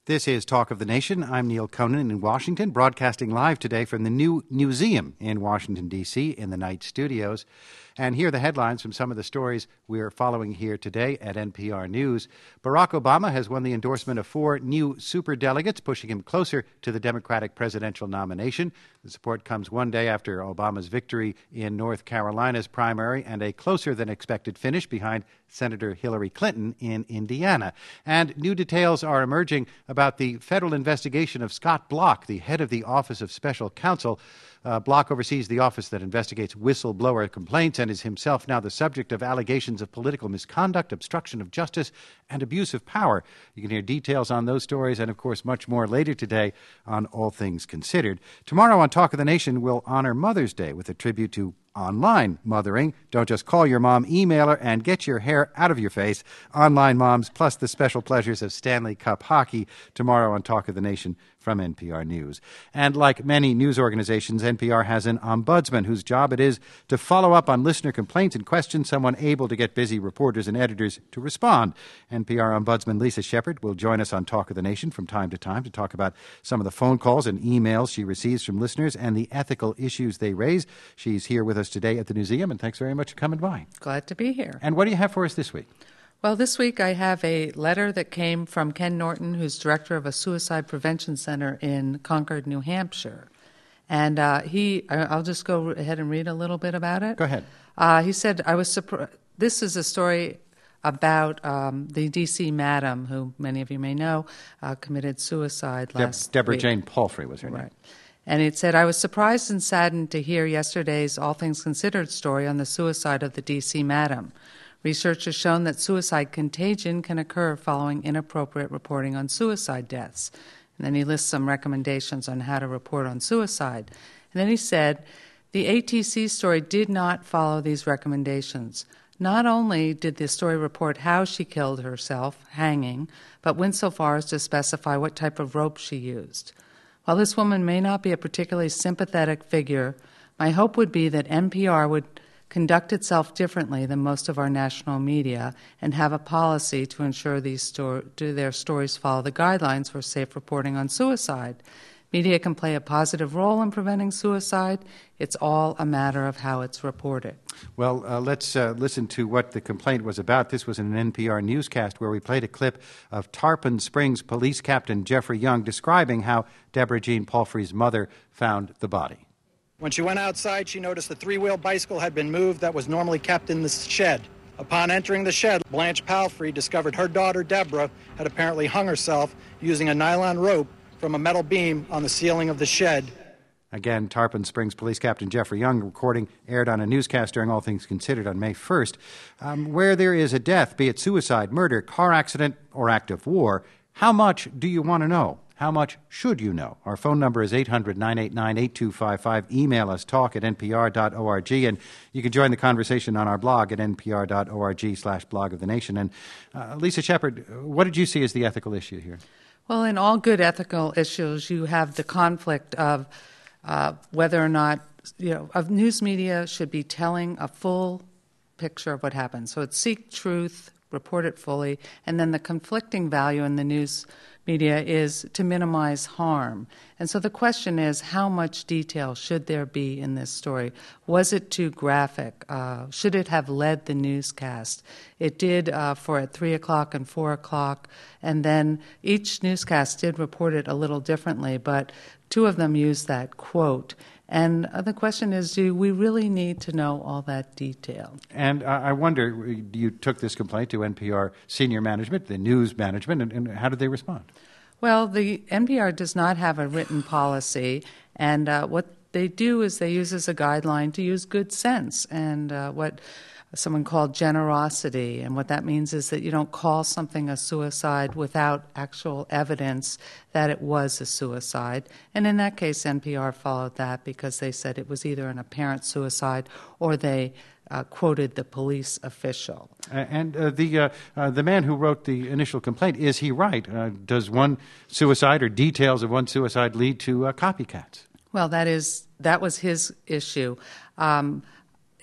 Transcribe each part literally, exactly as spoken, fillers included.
This is Talk of the Nation. I'm Neil Conan in Washington, broadcasting live today from the new museum in Washington, D C, in the Knight Studios. And here are the headlines from some of the stories we're following here today at N P R News. Barack Obama has won the endorsement of four new superdelegates, pushing him closer to the Democratic presidential nomination. The support comes one day after Obama's victory in North Carolina's primary and a closer-than-expected finish behind Senator Hillary Clinton in Indiana. And new details are emerging about the federal investigation of Scott Bloch, the head of the Office of Special Counsel. Uh, Bloch oversees the office that investigates whistleblower complaints and is himself now the subject of allegations of political misconduct, obstruction of justice, and abuse of power. You can hear details on those stories and, of course, much more later today on All Things Considered. Tomorrow on Talk of the Nation, we'll honor Mother's Day with a tribute to online mothering. Don't just call your mom, email her, and get your hair out of your face. Online moms, plus the special pleasures of Stanley Cup hockey tomorrow on Talk of the Nation from N P R News. And like many news organizations, N P R has an ombudsman whose job it is to follow up on listener complaints and questions, someone able to get busy reporters and editors to respond. N P R Ombudsman Lisa Shepard will join us on Talk of the Nation from time to time to talk about some of the phone calls and emails she receives from listeners and the ethical issues they raise. She's here with us today at the museum, and thanks very much for coming by. Glad to be here. And what do you have for us this week? Well, this week I have a letter that came from Ken Norton, who's director of a suicide prevention center in Concord, New Hampshire. And uh, he, I'll just go ahead and read a little bit about it. Go ahead. Uh, he said, I was surprised. This is a story about um, the D C madam, who many of you may know, uh, committed suicide last De- Deborah week. Jane Palfrey was her Right. name. And it said, I was surprised and saddened to hear yesterday's All Things Considered story on the suicide of the D C madam. Research has shown that suicide contagion can occur following inappropriate reporting on suicide deaths. And then he lists some recommendations on how to report on suicide. And then he said, the A T C story did not follow these recommendations. Not only did the story report how she killed herself, hanging, but went so far as to specify what type of rope she used. While this woman may not be a particularly sympathetic figure, my hope would be that N P R would conduct itself differently than most of our national media and have a policy to ensure these sto- do their stories follow the guidelines for safe reporting on suicide. Media can play a positive role in preventing suicide. It's all a matter of how it's reported. Well, uh, let's uh, listen to what the complaint was about. This was an N P R newscast where we played a clip of Tarpon Springs Police Captain Jeffrey Young describing how Deborah Jean Palfrey's mother found the body. When she went outside, she noticed the three-wheel bicycle had been moved that was normally kept in the shed. Upon entering the shed, Blanche Palfrey discovered her daughter, Deborah, had apparently hung herself using a nylon rope from a metal beam on the ceiling of the shed. Again, Tarpon Springs Police Captain Jeffrey Young recording aired on a newscast during All Things Considered on May first. Um, where there is a death, be it suicide, murder, car accident, or act of war, how much do you want to know? How much should you know? Our phone number is eight hundred, nine eight nine, eight two five five. Email us, talk at n p r dot org. And you can join the conversation on our blog at n p r dot org slash blog of the nation. And uh, Lisa Shepard, what did you see as the ethical issue here? Well, in all good ethical issues, you have the conflict of uh, whether or not, you know, of news media should be telling a full picture of what happened. So it's seek truth, report it fully, and then the conflicting value in the news media is to minimize harm. And so the question is, how much detail should there be in this story? Was it too graphic? Uh, should it have led the newscast? It did uh, for at three o'clock and four o'clock, and then each newscast did report it a little differently, but two of them used that quote. And uh, the question is, do we really need to know all that detail? And uh, I wonder, you took this complaint to N P R senior management, the news management, and, and how did they respond? Well, the N P R does not have a written policy, and uh, what they do is they use as a guideline to use good sense and uh, what someone called generosity. And what that means is that you don't call something a suicide without actual evidence that it was a suicide. And in that case, N P R followed that because they said it was either an apparent suicide or they Uh, quoted the police official. Uh, and uh, the uh, uh, the man who wrote the initial complaint, is he right? Uh, does one suicide or details of one suicide lead to uh, copycats? Well, that is that was his issue. Um,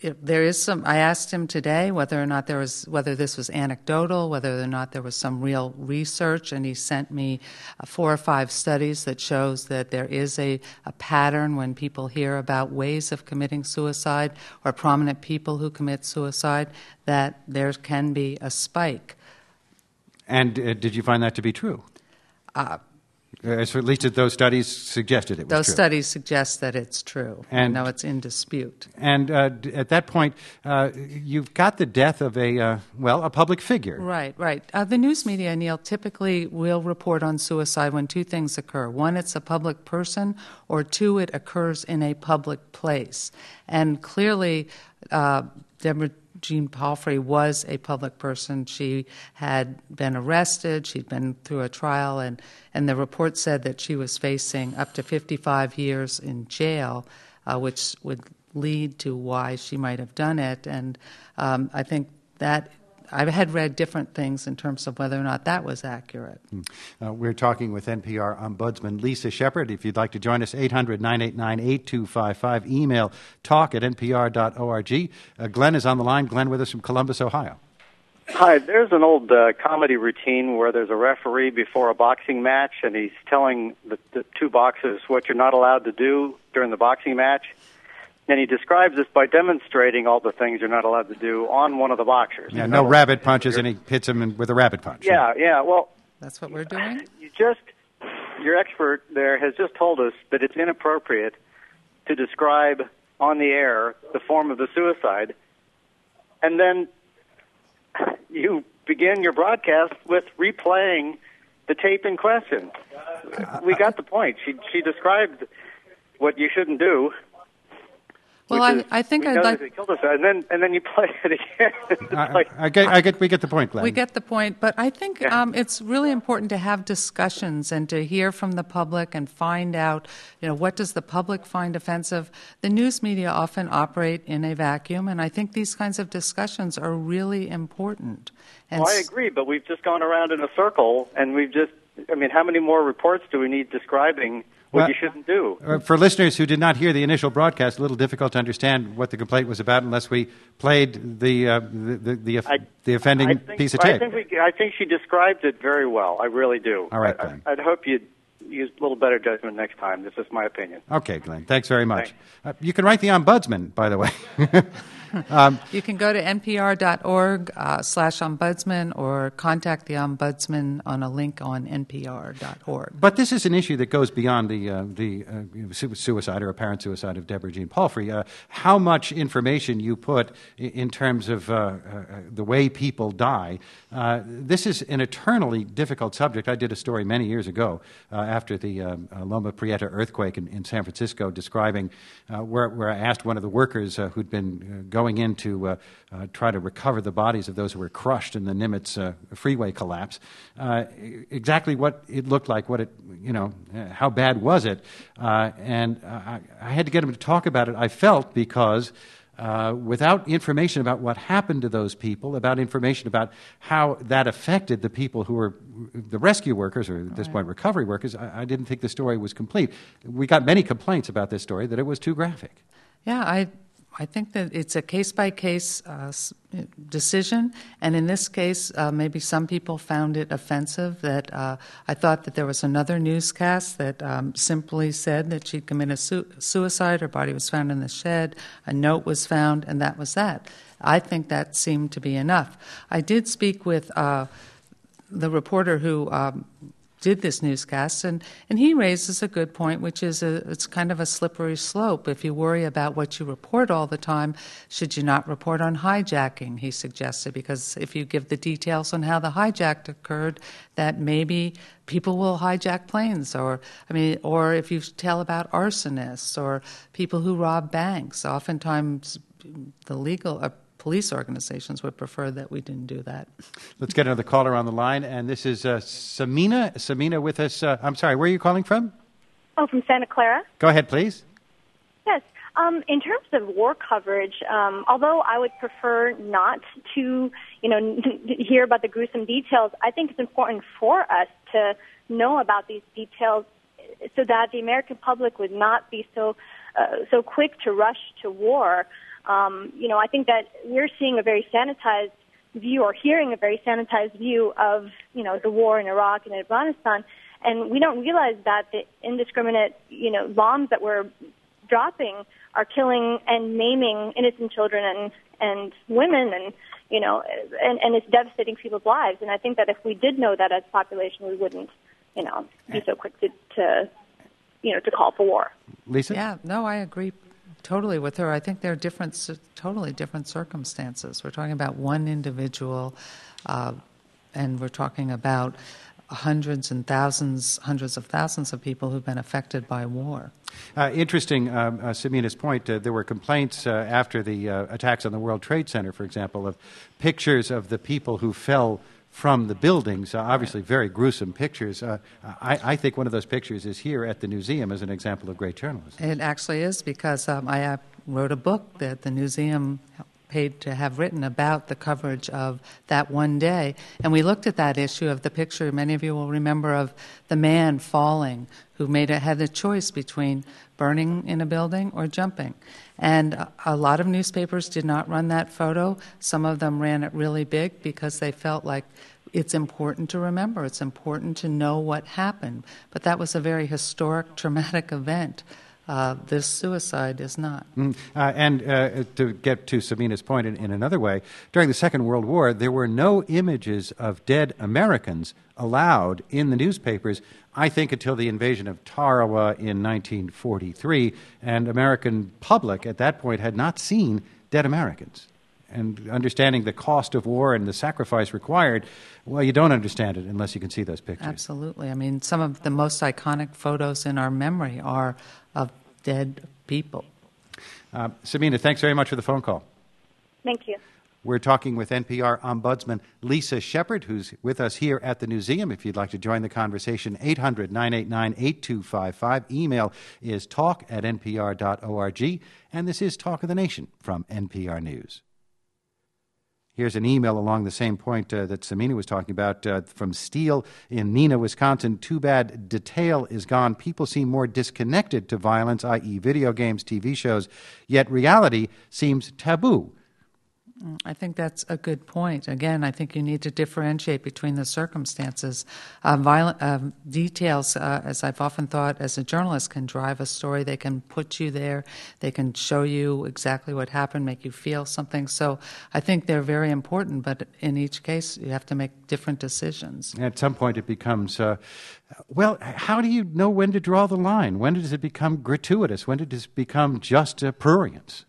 if there is some. I asked him today whether or not there was whether this was anecdotal, whether or not there was some real research, and he sent me uh, four or five studies that shows that there is a, a pattern when people hear about ways of committing suicide or prominent people who commit suicide, that there can be a spike. And uh, did you find that to be true? Uh, Uh, so at least those studies suggested it was Those true. studies suggest that it's true. And no, it's in dispute. And uh, d- at that point, uh, you've got the death of a, uh, well, a public figure. Right, right. Uh, the news media, Neil, typically will report on suicide when two things occur. One, it's a public person, or two, it occurs in a public place. And clearly, uh, Deborah Jean Palfrey was a public person. She had been arrested. She'd been through a trial, and, and the report said that she was facing up to fifty-five years in jail, uh, which would lead to why she might have done it. And um, I think that I had read different things in terms of whether or not that was accurate. Uh, we're talking with N P R Ombudsman Lisa Shepard. If you'd like to join us, eight hundred, nine eight nine, eight two five five. Email talk at n p r dot org. Uh, Glenn is on the line. Glenn with us from Columbus, Ohio. Hi, there's an old uh, comedy routine where there's a referee before a boxing match, and he's telling the, the two boxers what you're not allowed to do during the boxing match. And he describes this by demonstrating all the things you're not allowed to do on one of the boxers. Yeah, no rabbit punches, and he hits him in, with a rabbit punch. Yeah, yeah. Well, that's what we're doing. You just, your expert there has just told us that it's inappropriate to describe on the air the form of the suicide, and then you begin your broadcast with replaying the tape in question. We got the point. She she described what you shouldn't do. Well, I, I think I'd like. And then, and then you play it again. I, like, I, get, I get, we get the point, Glenn. We get the point, but I think Yeah. um, it's really important to have discussions and to hear from the public and find out, you know, what does the public find offensive? The news media often operate in a vacuum, and I think these kinds of discussions are really important. And well, I agree, but we've just gone around in a circle, and we've just. I mean, how many more reports do we need describing what Well, you shouldn't do? Uh, for listeners who did not hear the initial broadcast, a little difficult to understand what the complaint was about unless we played the uh, the the, the, I, the offending I think, piece of I tape. think, we, I think she described it very well. I really do. All right, I, Glenn. I, I'd hope you'd use a little better judgment next time. This is my opinion. Okay, Glenn. Thanks very much. Thanks. Uh, you can write the ombudsman, by the way. um, you can go to n p r dot org uh, slash ombudsman or contact the ombudsman on a link on n p r dot org. But this is an issue that goes beyond the uh, the uh, su- suicide or apparent suicide of Deborah Jean Palfrey. Uh, how much information you put in, in terms of uh, uh, the way people die. Uh, this is an eternally difficult subject. I did a story many years ago uh, after the uh, uh, Loma Prieta earthquake in, in San Francisco, describing uh, where, where I asked one of the workers uh, who'd been uh, going in to uh, uh, try to recover the bodies of those who were crushed in the Nimitz uh, freeway collapse, uh, exactly what it looked like, what it, you know, uh, how bad was it, uh, and I, I had to get him to talk about it. I felt because. Uh, without information about what happened to those people, about information about how that affected the people who were the rescue workers, or at this Right. point recovery workers, I, I didn't think the story was complete. We got many complaints about this story that it was too graphic. Yeah, I I think that it's a case-by-case uh, s- decision, and in this case, uh, maybe some people found it offensive that uh, I thought that there was another newscast that um, simply said that she'd committed su- suicide, her body was found in the shed, a note was found, and that was that. I think that seemed to be enough. I did speak with uh, the reporter who um, did this newscast, and, and he raises a good point, which is a, it's kind of a slippery slope. If you worry about what you report all the time, should you not report on hijacking, he suggested, because if you give the details on how the hijack occurred, that maybe people will hijack planes, or I mean, or if you tell about arsonists or people who rob banks, oftentimes the legal uh, police organizations would prefer that we didn't do that. Let's get another caller on the line, and this is uh, Samina. Samina with us. Uh, I'm sorry, where are you calling from? Oh, from Santa Clara. Go ahead, please. Yes. Um, in terms of war coverage, um, although I would prefer not to, you know, hear about the gruesome details, I think it's important for us to know about these details so that the American public would not be so uh, so quick to rush to war. Um, you know, I think that we're seeing a very sanitized view or hearing a very sanitized view of, you know, the war in Iraq and Afghanistan. And we don't realize that the indiscriminate, you know, bombs that we're dropping are killing and maiming innocent children and, and women and, you know, and, and it's devastating people's lives. And I think that if we did know that as a population, we wouldn't, you know, be so quick to, to you know, to call for war. Lisa? Yeah, no, I agree totally with her. I think they're different, totally different circumstances. We're talking about one individual, uh, and we're talking about hundreds and thousands, hundreds of thousands of people who've been affected by war. Uh, interesting, um, uh, Samina's point, uh, there were complaints uh, after the uh, attacks on the World Trade Center, for example, of pictures of the people who fell from the buildings, uh, obviously very gruesome pictures. Uh, I, I think one of those pictures is here at the museum as an example of great journalism. It actually is, because um, I uh, wrote a book that the museum paid to have written about the coverage of that one day. And we looked at that issue of the picture, many of you will remember, of the man falling who made a, had a choice between burning in a building or jumping. And a, a lot of newspapers did not run that photo. Some of them ran it really big because they felt like it's important to remember. It's important to know what happened. But that was a very historic, traumatic event. Uh, this suicide is not. Mm, uh, and uh, to get to Samina's point in, in another way, during the Second World War, there were no images of dead Americans allowed in the newspapers, I think, until the invasion of Tarawa in nineteen forty-three, and American public at that point had not seen dead Americans. And understanding the cost of war and the sacrifice required, well, you don't understand it unless you can see those pictures. Absolutely. I mean, some of the most iconic photos in our memory are of dead people. Uh, Samina, thanks very much for the phone call. Thank you. We're talking with N P R Ombudsman Lisa Shepard, who's with us here at the museum. If you'd like to join the conversation, eight hundred, nine eight nine, eight two five five. Email is talk at n p r dot org. And this is Talk of the Nation from N P R News. Here's an email along the same point uh, that Samina was talking about uh, from Steele in Neenah, Wisconsin. Too bad detail is gone. People seem more disconnected to violence, that is video games, T V shows, yet reality seems taboo. I think that's a good point. Again, I think you need to differentiate between the circumstances. Uh, violent uh, details, uh, as I've often thought, as a journalist, can drive a story. They can put you there. They can show you exactly what happened, make you feel something. So I think they're very important, but in each case, you have to make different decisions. At some point, it becomes, uh, well, how do you know when to draw the line? When does it become gratuitous? When does it become just uh, prurience?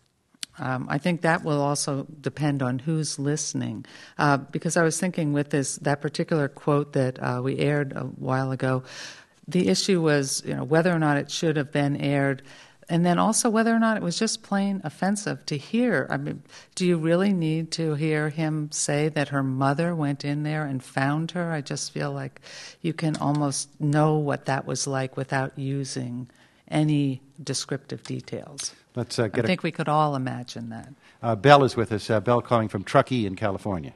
Um, I think that will also depend on who's listening, uh, because I was thinking with this that particular quote that uh, we aired a while ago, the issue was, you know, whether or not it should have been aired, and then also whether or not it was just plain offensive to hear. I mean, do you really need to hear him say that her mother went in there and found her? I just feel like you can almost know what that was like without using any descriptive details. Let's uh, get I think a, we could all imagine that. Uh, Belle is with us. Uh, Belle calling from Truckee in California.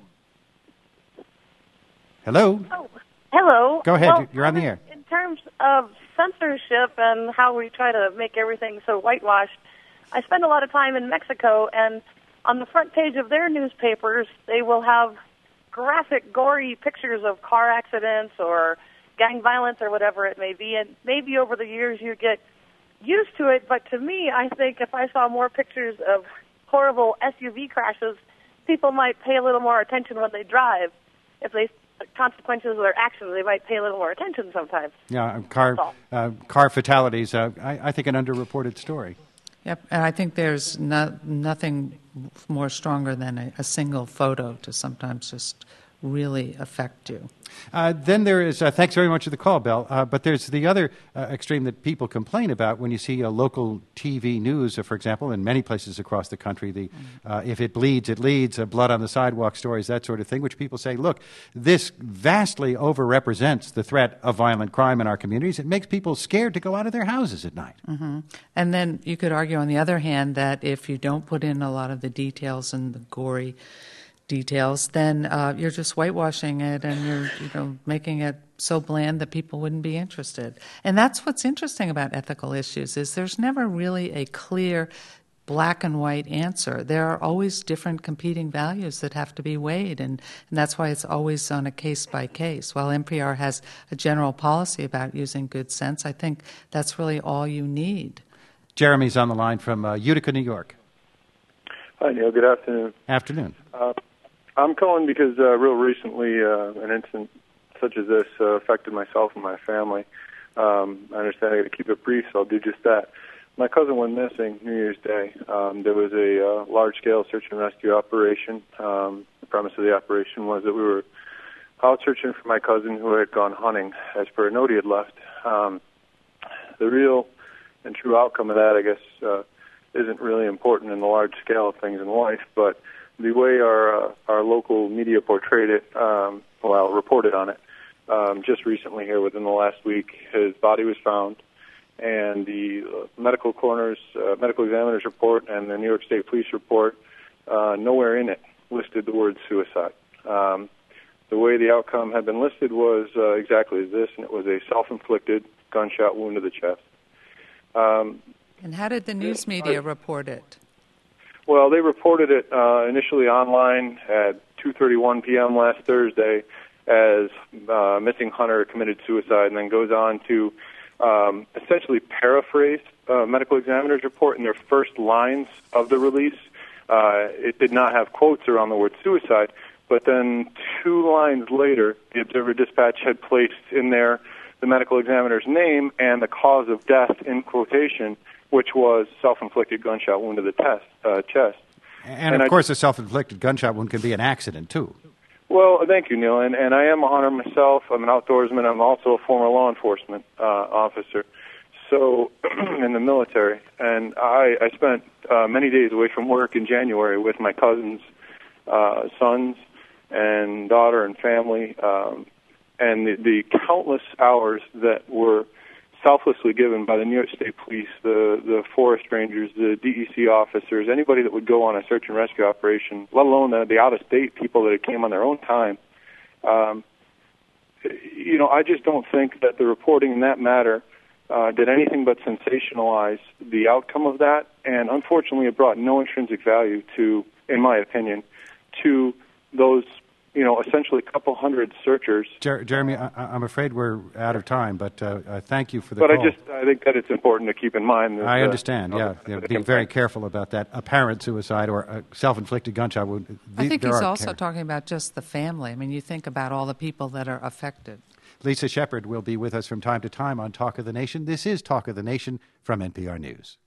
Hello? Oh, hello. Go ahead. Well, You're on the air. In terms of censorship and how we try to make everything so whitewashed, I spend a lot of time in Mexico, and on the front page of their newspapers, they will have graphic, gory pictures of car accidents or gang violence or whatever it may be, and maybe over the years you get used to it, but to me, I think if I saw more pictures of horrible S U V crashes, people might pay a little more attention when they drive. If they consequences of their actions, they might pay a little more attention sometimes. Yeah, car uh, car fatalities, uh, I, I think an underreported story. Yep, and I think there's no, nothing more stronger than a, a single photo to sometimes just really affect you. Uh, then there is, uh, thanks very much for the call, Belle, uh, but there's the other uh, extreme that people complain about when you see a local T V news, uh, for example, in many places across the country, the uh, if it bleeds, it leads, uh, blood on the sidewalk stories, that sort of thing, which people say, look, this vastly overrepresents the threat of violent crime in our communities. It makes people scared to go out of their houses at night. Mm-hmm. And then you could argue, on the other hand, that if you don't put in a lot of the details and the gory details, then uh, you're just whitewashing it, and you're, you know, making it so bland that people wouldn't be interested. And that's what's interesting about ethical issues, is there's never really a clear black and white answer. There are always different competing values that have to be weighed, and, and that's why it's always on a case-by-case. While N P R has a general policy about using good sense, I think that's really all you need. Jeremy's on the line from uh, Utica, New York. Hi, Neil. Good afternoon. Afternoon. Uh, I'm calling because uh, real recently uh, an incident such as this uh, affected myself and my family. Um, I understand I got to keep it brief, so I'll do just that. My cousin went missing New Year's Day. Um, there was a uh, large-scale search and rescue operation. Um, the premise of the operation was that we were out searching for my cousin who had gone hunting, as per a note he had left. Um, the real and true outcome of that, I guess, uh, isn't really important in the large scale of things in life, but the way our uh, our local media portrayed it, um, well, reported on it, um, just recently here within the last week, his body was found, and the uh, medical coroner's, uh, medical examiner's report and the New York State Police report, uh, nowhere in it listed the word suicide. Um, the way the outcome had been listed was uh, exactly this, and it was a self-inflicted gunshot wound to the chest. Um, And how did the news media report it? Well, they reported it uh, initially online at two thirty-one p.m. last Thursday as uh, missing hunter committed suicide, and then goes on to um, essentially paraphrase uh, medical examiner's report in their first lines of the release. Uh, it did not have quotes around the word suicide, but then two lines later, the Observer Dispatch had placed in there the medical examiner's name and the cause of death in quotation, which was self-inflicted gunshot wound to the test, uh, chest. And, and of I, course, a self-inflicted gunshot wound can be an accident, too. Well, thank you, Neil. And, and I am a hunter myself. I'm an outdoorsman. I'm also a former law enforcement uh, officer, so in the military. And I, I spent uh, many days away from work in January with my cousin's uh, sons and daughter and family, um, and the, the countless hours that were selflessly given by the New York State Police, the, the forest rangers, the D E C officers, anybody that would go on a search and rescue operation, let alone the, the out-of-state people that came on their own time. Um, you know, I just don't think that the reporting in that matter uh, did anything but sensationalize the outcome of that, and unfortunately it brought no intrinsic value to, in my opinion, to those, you know, essentially a couple hundred searchers. Jer- Jeremy, I- I'm afraid we're out of time, but uh, uh, thank you for the but call. But I just, I think that it's important to keep in mind. That, I understand, uh, yeah. uh, yeah being very careful about that apparent suicide or a self-inflicted gunshot wound. The, I think he's also care. talking about just the family. I mean, you think about all the people that are affected. Lisa Shepard will be with us from time to time on Talk of the Nation. This is Talk of the Nation from N P R News.